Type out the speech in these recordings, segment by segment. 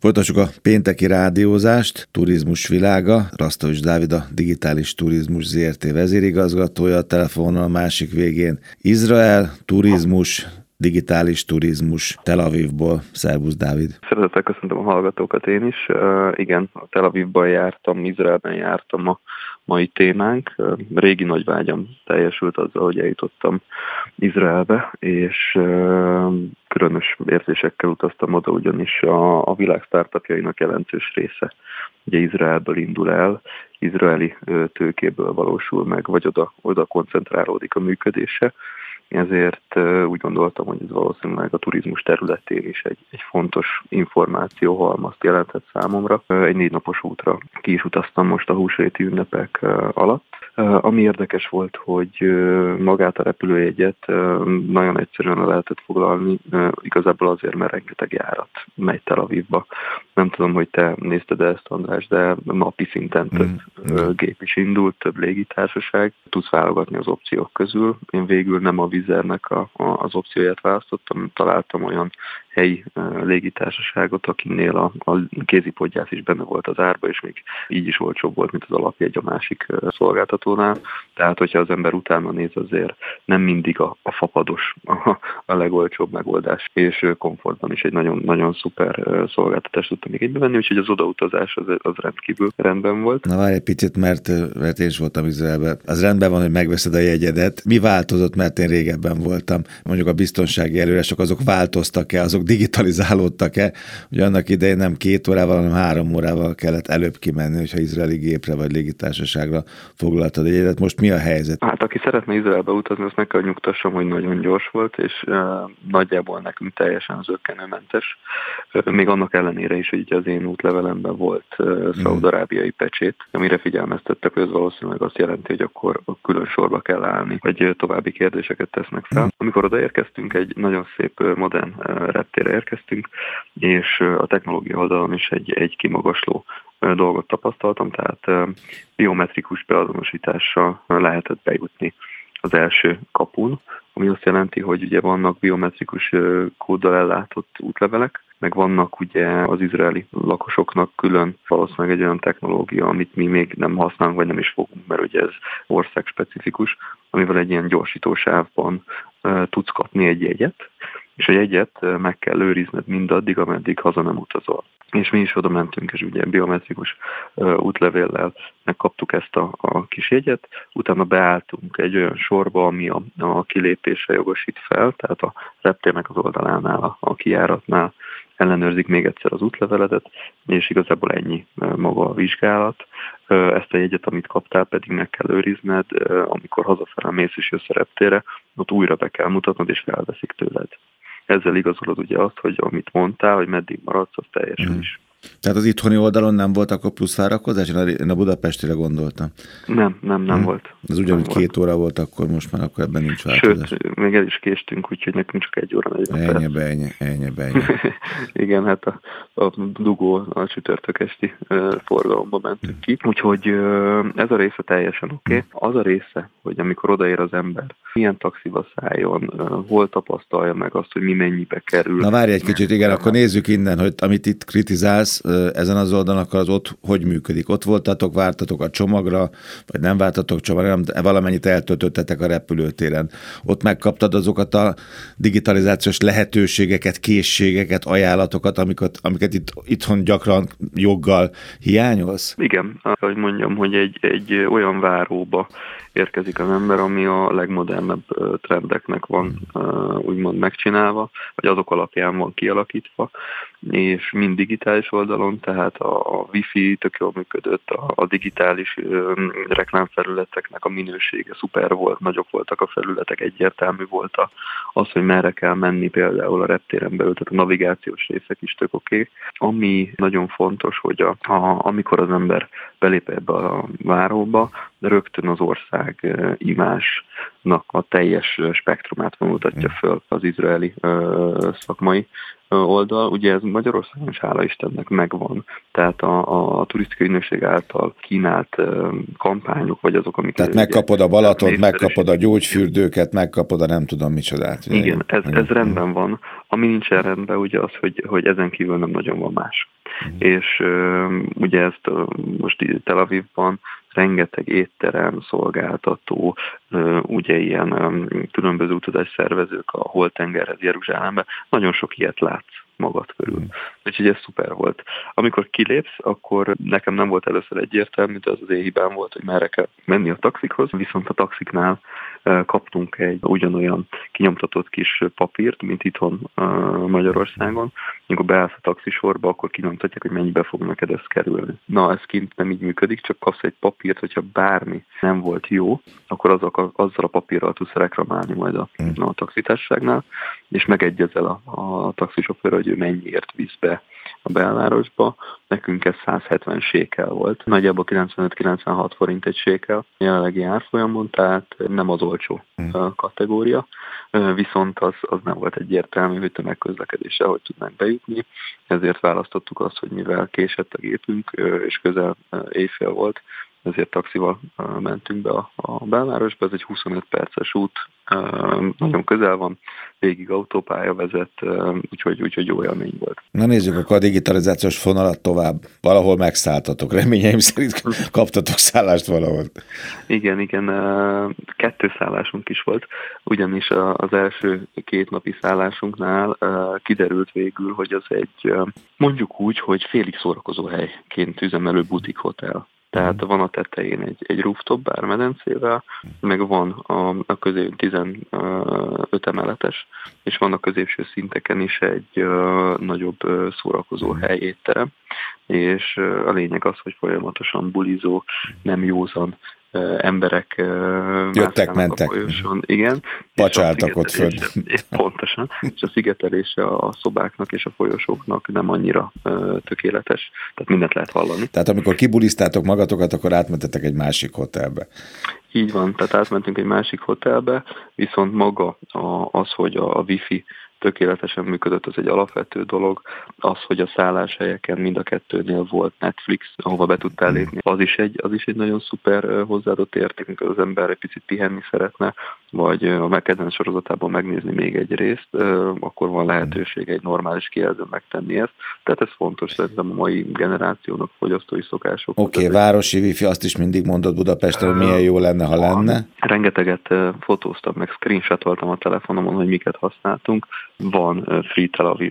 Folytassuk a pénteki rádiózást. Turizmus világa. Rasztovics Dávid, a Digitális Turizmus Zrt. vezérigazgatója, a telefonon a másik végén Izrael, turizmus, digitális turizmus Tel Avivból. Szervusz, Dávid! Szeretettel köszöntöm a hallgatókat én is. Igen, a Tel Avivban jártam, Izraelben jártam a mai témánk. Régi nagy vágyam teljesült azzal, hogy eljutottam Izraelbe, és különös érzésekkel utaztam oda, ugyanis a világ startupjainak jelentős része ugye Izraelből indul el, izraeli tőkéből valósul meg, vagy oda koncentrálódik a működése. Ezért úgy gondoltam, hogy ez valószínűleg a turizmus területén is egy fontos információhalmazt jelentett számomra. Egy 4 napos útra ki is utaztam most a húsvéti ünnepek alatt. Ami érdekes volt, hogy magát a repülőjegyet nagyon egyszerűen lehetett foglalni, igazából azért, mert rengeteg járat megy Tel Avivba. Nem tudom, hogy te nézted ezt, András, de napi szinten több gép is indult, több légitársaság. Tudsz válogatni az opciók közül. Én végül nem a Wizz Airnek az opcióját választottam, találtam olyan helyi légitársaságot, akinél a kézipodgyász is benne volt az árba, és még így is olcsóbb volt, mint az alapjegy a másik szolgáltatónál. Tehát, hogyha az ember utána néz, azért nem mindig a fapados a legolcsóbb megoldás, és komfortban is egy nagyon, nagyon szuper szolgáltatást tudtam még egybevenni, úgyhogy az odautazás az rendkívül rendben volt. Na várj egy picit, mert én is voltam Izraelben. Az rendben van, hogy megveszed a jegyedet. Mi változott, mert én régebben voltam? Mondjuk a biztonsági előírások, azok változtak-e, azok digitalizálódtak-e? Ugye annak idején nem 2 órával, hanem 3 órával kellett előbb kimenni, hogyha izraeli gépre vagy légitársaságra foglaltad a jegyedet. Most mi a helyzet? Hát aki szeretne Izraelbe utazni, azt meg kell nyugtassam, hogy nagyon gyors volt, és nagyjából nekünk teljesen zökkenőmentes. Még annak ellenére is, hogy az én útlevelemben volt szaúd-arábiai pecsét, amire figyelmeztettek, hogy ez valószínűleg azt jelenti, hogy akkor külön sorba kell állni, vagy további kérdéseket tesznek fel. Amikor odaérkeztünk, egy nagyon szép modern reptérre érkeztünk, és a technológia oldalon is egy kimagasló dolgot tapasztaltam, tehát biometrikus beazonosítással lehetett bejutni az első kapun, ami azt jelenti, hogy ugye vannak biometrikus kóddal ellátott útlevelek, meg vannak ugye az izraeli lakosoknak külön valószínűleg egy olyan technológia, amit mi még nem használunk, vagy nem is fogunk, mert ugye ez országspecifikus, amivel egy ilyen gyorsítósávban tudsz kapni egy jegyet, és a jegyet meg kell őrizned mindaddig, ameddig haza nem utazol. És mi is oda mentünk, és ugye biometrikus útlevéllel megkaptuk ezt a kis jegyet, utána beálltunk egy olyan sorba, ami a kilépésre jogosít fel, tehát a reptérnek az oldalánál, a kijáratnál ellenőrzik még egyszer az útleveledet, és igazából ennyi maga a vizsgálat. Ezt a jegyet, amit kaptál, pedig meg kell őrizned, amikor hazafele mész és jössz a reptérre, ott újra be kell mutatnod, és felveszik tőled. Ezzel igazolod ugye azt, hogy amit mondtál, hogy meddig maradsz, az teljesen is. Tehát az itthoni oldalon nem volt akkor plusz várakozás? Én a budapestire gondoltam. Nem volt. Ez ugyanúgy 2 óra volt akkor, most már akkor ebben nincs változás. Sőt, még el is késtünk, úgyhogy nekünk csak 1 óra 40 perc. Ennyi. Igen, hát a dugó, a csütörtök esti forgalomba mentünk ki. Úgyhogy ez a része teljesen oké. Az a része, hogy amikor odaér az ember, milyen taxiba szálljon, hol tapasztalja meg azt, hogy mi mennyibe kerül. Na várj egy kicsit, igen, akkor nézzük innen, hogy amit itt kritizálsz, ezen az oldalon, akkor az ott hogy működik? Ott voltatok, vártatok a csomagra, vagy nem vártatok csomagra, nem, valamennyit eltöltöttetek a repülőtéren. Ott megkaptad azokat a digitalizációs lehetőségeket, készségeket, ajánlatokat, amiket itthon gyakran joggal hiányolsz? Igen, ahogy mondjam, hogy egy olyan váróba érkezik az ember, ami a legmodernebb trendeknek van úgymond megcsinálva, vagy azok alapján van kialakítva, és mind digitális oldalon, tehát a Wi-Fi tök jól működött, a digitális reklámfelületeknek a minősége szuper volt, nagyok voltak a felületek, egyértelmű volt az, hogy merre kell menni például a reptéren belül, tehát a navigációs részek is tök oké. Ami nagyon fontos, hogy amikor az ember belép ebbe a váróba, rögtön az ország imázsnak a teljes spektrumát mutatja föl az izraeli szakmai oldal. Ugye ez Magyarországon is hála Istennek megvan. Tehát a turisztikai ügynökség által kínált kampányok, vagy azok, amik... Tehát megkapod a Balatont, megkapod a gyógyfürdőket, megkapod a nem tudom micsodát. Igen, ez rendben van. Ami nincsen rendben, ugye az, hogy ezen kívül nem nagyon van más. és ugye ezt most Tel Avivban rengeteg étterem, szolgáltató, ugye ilyen különböző utazásszervezők a Holtengerhez, Jeruzsálembe, nagyon sok ilyet látsz magad körül. Úgyhogy ez szuper volt. Amikor kilépsz, akkor nekem nem volt először egyértelmű, de az én hibám volt, hogy merre kell menni a taxikhoz, viszont a taxiknál kaptunk egy ugyanolyan kinyomtatott kis papírt, mint itthon Magyarországon. Amikor beállsz a taxisorba, akkor kinyomtatják, hogy mennyibe fog neked ez kerülni. Na, ez kint nem így működik, csak kapsz egy papírt, hogyha bármi nem volt jó, akkor azzal a papírral tudsz reklamálni majd a taxitársaságnál, és megegyezel a taxisofőrrel, hogy ő mennyiért visz be a belvárosba. Nekünk ez 170 sékel volt. Nagyjából 95-96 forint egy sékel jelenlegi árfolyamon, tehát nem az olcsó kategória, viszont az nem volt egyértelmű, hogy tömegközlekedéssel hogy tudnánk bejutni, ezért választottuk azt, hogy mivel késett a gépünk, és közel éjfél volt, ezért taxival mentünk be a belvárosba, ez egy 25 perces út, nagyon közel van, végig autópálya vezet, úgyhogy jó élmény volt. Na nézzük akkor a digitalizációs fonalat tovább. Valahol megszálltatok, reményeim szerint kaptatok szállást valahol. Igen, 2 szállásunk is volt, ugyanis az első 2 napi szállásunknál kiderült végül, hogy az egy, mondjuk úgy, hogy félig szórakozó helyként üzemelő butik hotel. Tehát van a tetején egy rooftop bármedencével, meg van a közé 15 emeletes, és van a középső szinteken is egy nagyobb szórakozó hely, étterem, és a lényeg az, hogy folyamatosan bulizó, nem józan emberek jöttek, mentek. Igen. Pacsáltak ott föl. Pontosan. És a szigetelése a szobáknak és a folyosóknak nem annyira tökéletes. Tehát mindent lehet hallani. Tehát amikor kibulisztátok magatokat, akkor átmentetek egy másik hotelbe. Így van, tehát átmentünk egy másik hotelbe, viszont maga az, hogy a wifi tökéletesen működött, az egy alapvető dolog. Az, hogy a szálláshelyeken mind a kettőnél volt Netflix, ahova be tudtál lépni, az is egy nagyon szuper hozzáadott érték, amikor az ember egy picit pihenni szeretne, vagy a kedvenc sorozatában megnézni még egy részt, akkor van lehetőség egy normális kijelzőn megtenni ezt. Tehát ez fontos szerintem a mai generációnak, fogyasztói szokások. Oké, városi wifi, azt is mindig mondod Budapesten, hogy milyen jó lenne, ha lenne. Rengeteget fotóztam, meg screenshotoltam a telefonomon, hogy miket használtunk. Van Free Tel Aviv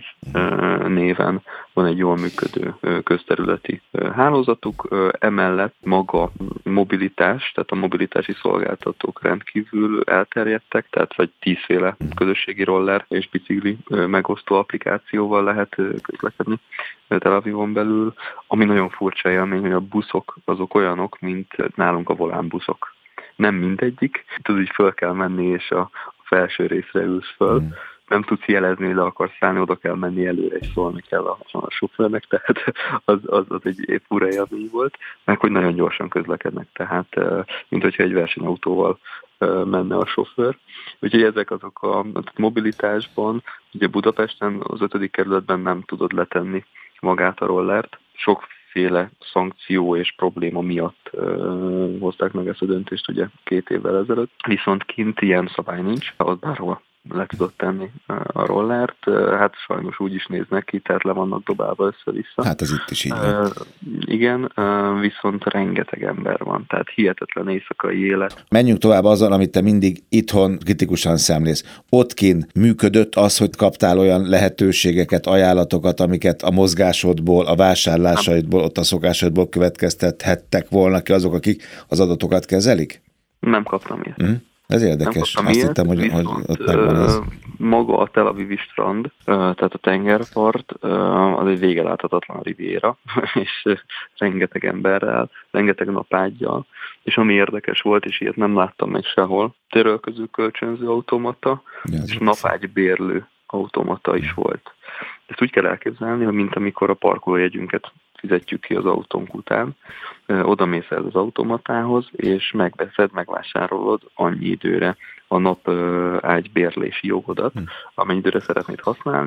néven, van egy jól működő közterületi hálózatuk, emellett maga mobilitás, tehát a mobilitási szolgáltatók rendkívül elterjedtek, tehát vagy 10 féle közösségi roller és bicikli megosztó applikációval lehet közlekedni Tel Avivon belül. Ami nagyon furcsa élmény, hogy a buszok azok olyanok, mint nálunk a volánbuszok. Nem mindegyik, tudod, hogy föl kell menni, és a felső részre ülsz föl, nem tudsz jelezni, de akarsz szállni, oda kell menni előre, és szólni kell a sofőrnek, tehát az egy fura élmény volt, meg hogy nagyon gyorsan közlekednek, tehát mint hogyha egy versenyautóval menne a sofőr. Úgyhogy ezek azok a mobilitásban, ugye Budapesten az 5. kerületben nem tudod letenni magát a rollert, sokféle szankció és probléma miatt hozták meg ezt a döntést ugye 2 évvel ezelőtt, viszont kint ilyen szabály nincs, ott bárhol le tudod tenni a rollert, hát sajnos úgy is néznek ki, tehát le vannak dobálva össze-vissza. Hát az itt is így van. Igen, viszont rengeteg ember van, tehát hihetetlen éjszakai élet. Menjünk tovább azzal, amit te mindig itthon kritikusan szemlész. Ott kint működött az, hogy kaptál olyan lehetőségeket, ajánlatokat, amiket a mozgásodból, a vásárlásaidból, ott a szokásaidból következtethettek volna ki azok, akik az adatokat kezelik? Nem kaptam ilyet. Ez érdekes. Azt hittem, hogy ott megvan ez. Maga a Tel Avivi strand, tehát a tengerpart, az egy végeláthatatlan riviera, és rengeteg emberrel, rengeteg napággyal, és ami érdekes volt, és ilyet nem láttam meg sehol, törölköző kölcsönző automata, és napágybérlő automata is volt. Ezt úgy kell elképzelni, hogy mint amikor a parkolójegyünket fizetjük ki az autónk után, oda mész el az automatához, és megveszed, megvásárolod annyi időre a nap ágybérlési jogodat, amennyi időre szeretnéd használni,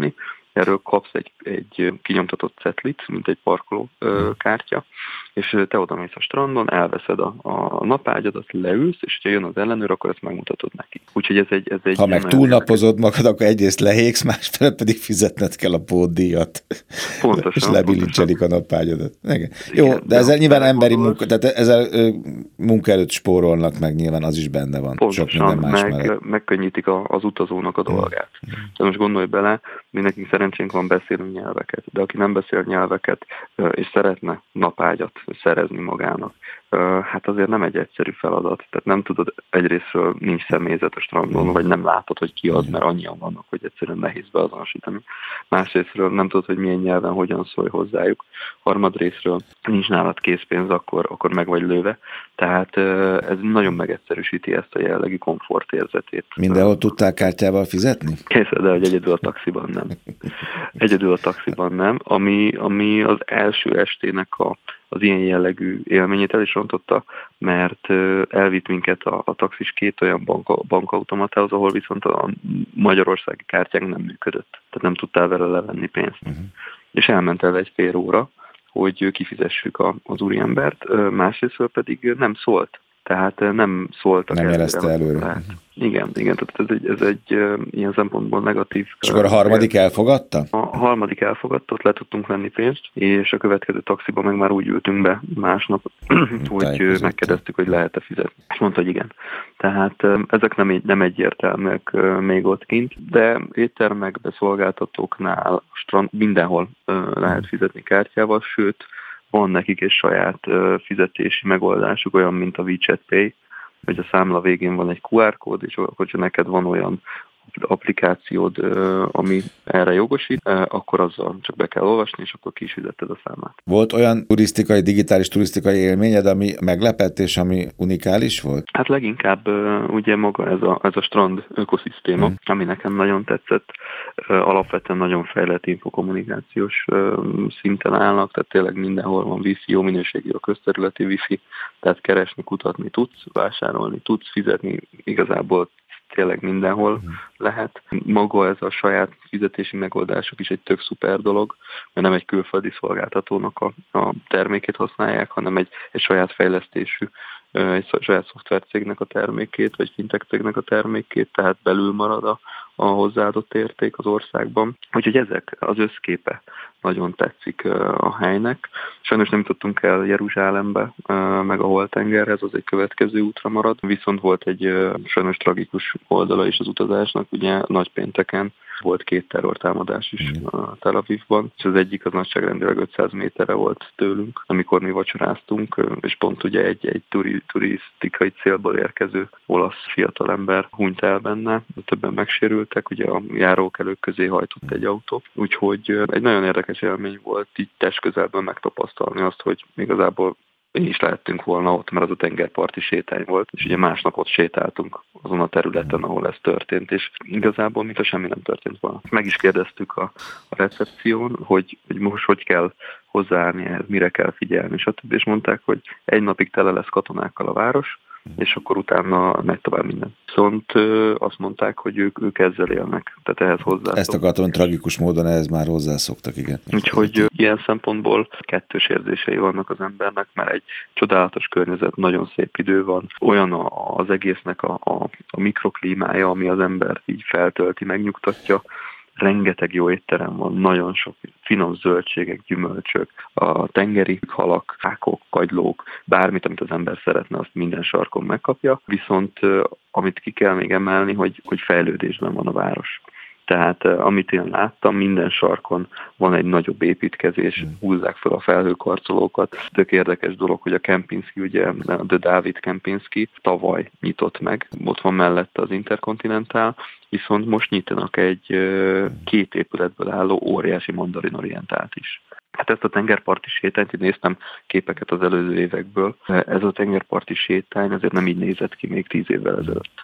erről kapsz egy kinyomtatott cetlit, mint egy parkoló kártya, és te odamész a strandon, elveszed a napágyadat, leülsz, és ha jön az ellenőr, akkor ezt megmutatod neki. Úgyhogy ez egy ha meg túlnapozod magad, akkor egyrészt lehéksz, másfelől pedig fizetned kell a pótdíjat. Pontosan. És lebilincselik a napágyadat. Igen. Jó, de ezzel nyilván emberi munka, tehát ezzel munkaerőt spórolnak meg, nyilván az is benne van. Pontosan, sok minden más megkönnyítik az utazónak a dolgát. De most gondolj bele, mi nekünk szerencsénk van, beszélünk nyelveket, de aki nem beszél nyelveket, és szeretne napágyat szerezni magának, hát azért nem egy egyszerű feladat. Tehát nem tudod, egyrésztről nincs személyzet a strandon, vagy nem látod, hogy ki az, mert annyian vannak, hogy egyszerűen nehéz beazonosítani. Másrésztről nem tudod, hogy milyen nyelven hogyan szólj hozzájuk. Harmadrészről nincs nálad készpénz, akkor meg vagy lőve. Tehát ez nagyon megegyszerűsíti ezt a jellegű komfortérzetét. Mindenhol tudtál kártyával fizetni? Készed, de hogy egyedül a taxiban nem. Egyedül a taxiban nem, ami az első estének az ilyen jellegű élményét el is rontotta, mert elvitt minket a taxis 2 olyan bankautomatához, ahol viszont a magyarországi kártyánk nem működött. Tehát nem tudtál vele levenni pénzt. És elment el egy fél óra, hogy kifizessük az úriembert, másrésztről pedig nem szólt. Tehát nem szóltak nem jelezte előre. Igen, tehát ez egy ilyen szempontból negatív. És akkor a harmadik elfogadta? A harmadik elfogadta, ott le tudtunk venni pénzt, és a következő taxiba meg már úgy ültünk be másnap, hogy megkérdeztük, hogy lehet-e fizetni. És mondta, hogy igen. Tehát ezek nem egyértelműek még ott kint, de éttermekbe, szolgáltatóknál, mindenhol lehet fizetni kártyával, sőt, van nekik egy saját fizetési megoldásuk, olyan, mint a WeChat Pay, hogy a számla végén van egy QR kód, és akkor, hogyha neked van olyan applikációd, ami erre jogosít, akkor azzal csak be kell olvasni, és akkor ki is fizetted a számát. Volt olyan digitális turisztikai élményed, ami meglepett, és ami unikális volt? Hát leginkább ugye maga ez a strand ökoszisztéma, ami nekem nagyon tetszett. Alapvetően nagyon fejlett infokommunikációs szinten állnak, tehát tényleg mindenhol van wifi, jó minőségű a közterületi wifi, tehát keresni, kutatni tudsz, vásárolni tudsz, fizetni igazából tényleg mindenhol lehet. Maga ez a saját fizetési megoldások is egy tök szuper dolog, mert nem egy külföldi szolgáltatónak a termékét használják, hanem egy saját fejlesztésű, egy saját szoftvercégnek a termékét, vagy fintech cégnek a termékét, tehát belül marad a hozzáadott érték az országban. Úgyhogy ezek az összképe nagyon tetszik a helynek. Sajnos nem jutottunk el Jeruzsálembe, meg a Holtengerhez, az egy következő útra marad, viszont volt egy sajnos tragikus oldala is az utazásnak, ugye nagypénteken volt 2 terrortámadás is Tel Avivban, és az egyik az nagyságrendileg 500 méterre volt tőlünk, amikor mi vacsoráztunk, és pont ugye egy turisztikai célból érkező olasz fiatalember hunyt el benne, többen megsérültek, ugye a járókelők közé hajtott egy autó, úgyhogy egy nagyon érdekes élmény volt így testközelben megtapasztalni azt, hogy igazából mi is lehettünk volna ott, mert az a tengerparti sétány volt, és ugye másnap ott sétáltunk azon a területen, ahol ez történt, és igazából mintha semmi nem történt volna. Meg is kérdeztük a recepción, hogy most hogy kell hozzáállni ehhez, mire kell figyelni, stb. És mondták, hogy egy napig tele lesz katonákkal a város, és akkor utána megy tovább minden. Viszont azt mondták, hogy ők ezzel élnek, tehát ehhez hozzászoktak. Ezt akartam, tragikus módon ehhez már hozzászoktak, igen. Úgyhogy ilyen szempontból kettős érzései vannak az embernek, mert egy csodálatos környezet, nagyon szép idő van, olyan az egésznek a mikroklímája, ami az embert így feltölti, megnyugtatja. Rengeteg jó étterem van, nagyon sok finom zöldségek, gyümölcsök, a tengeri halak, fákok, kagylók, bármit, amit az ember szeretne, azt minden sarkon megkapja. Viszont amit ki kell még emelni, hogy fejlődésben van a város. Tehát amit én láttam, minden sarkon van egy nagyobb építkezés, húzzák fel a felhőkarcolókat. Tök érdekes dolog, hogy a Kempinski, ugye The David Kempinski tavaly nyitott meg, ott van mellette az Intercontinental, viszont most nyitnak egy 2 épületből álló óriási mandarinorientált is. Hát ezt a tengerparti sétányt, én néztem képeket az előző évekből, ez a tengerparti sétány azért nem így nézett ki még 10 évvel ezelőtt.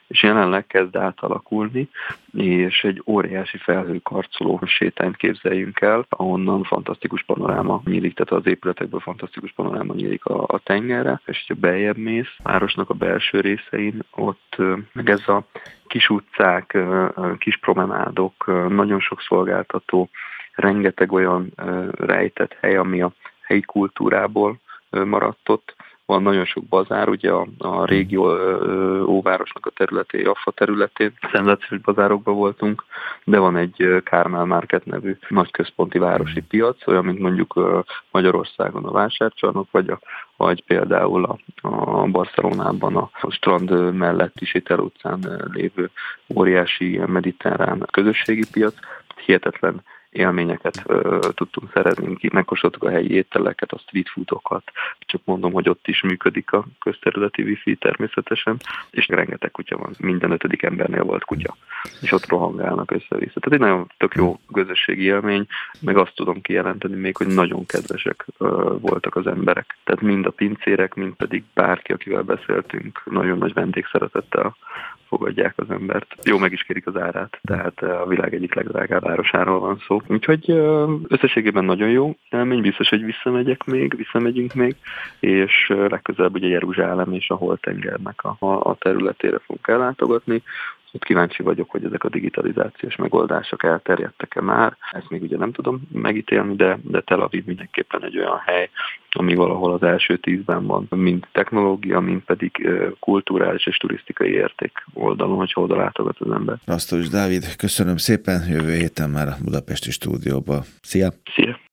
és jelenleg kezd átalakulni, és egy óriási felhőkarcoló sétányt képzeljünk el, ahonnan fantasztikus panoráma nyílik, tehát az épületekből fantasztikus panoráma nyílik a tengerre, és ha beljebb mész, a városnak a belső részein, ott meg ez a kis utcák, kis promenádok, nagyon sok szolgáltató, rengeteg olyan rejtett hely, ami a helyi kultúrából maradt ott. Van nagyon sok bazár, ugye a régi óvárosnak a területén, Jaffa területén, szenzációs bazárokban voltunk, de van egy Kármán Market nevű nagy központi városi piac, olyan, mint mondjuk Magyarországon a Vásárcsarnok, vagy például a Barcelonában a strand melletti Sétel utcán lévő óriási mediterrán közösségi piac. Hihetetlen élményeket tudtunk szerezni, megkóstoltuk a helyi ételeket, a street foodokat, csak mondom, hogy ott is működik a közterületi wifi természetesen, és rengeteg kutya van, minden 5. embernél volt kutya, és ott rohangálnak össze-vissza. Tehát egy nagyon tök jó közösségi élmény, meg azt tudom kijelenteni még, hogy nagyon kedvesek voltak az emberek. Tehát mind a pincérek, mind pedig bárki, akivel beszéltünk, nagyon nagy vendégszeretettel fogadják az embert. Jó, meg is kérik az árát, tehát a világ egyik legdrágább városáról van szó. Úgyhogy összességében nagyon jó élmény, biztos, hogy visszamegyünk még, és legközelebb ugye Jeruzsálem és a Holtengernek a területére fogunk ellátogatni. Ott kíváncsi vagyok, hogy ezek a digitalizációs megoldások elterjedtek-e már. Ezt még ugye nem tudom megítélni, de Tel Aviv mindenképpen egy olyan hely, ami valahol az első 10-ben van, mind technológia, mind pedig kulturális és turisztikai érték oldalon, hogy oda látogat az ember. Asztalos Dávid, köszönöm szépen, jövő héten már a budapesti stúdióba. Szia! Szia!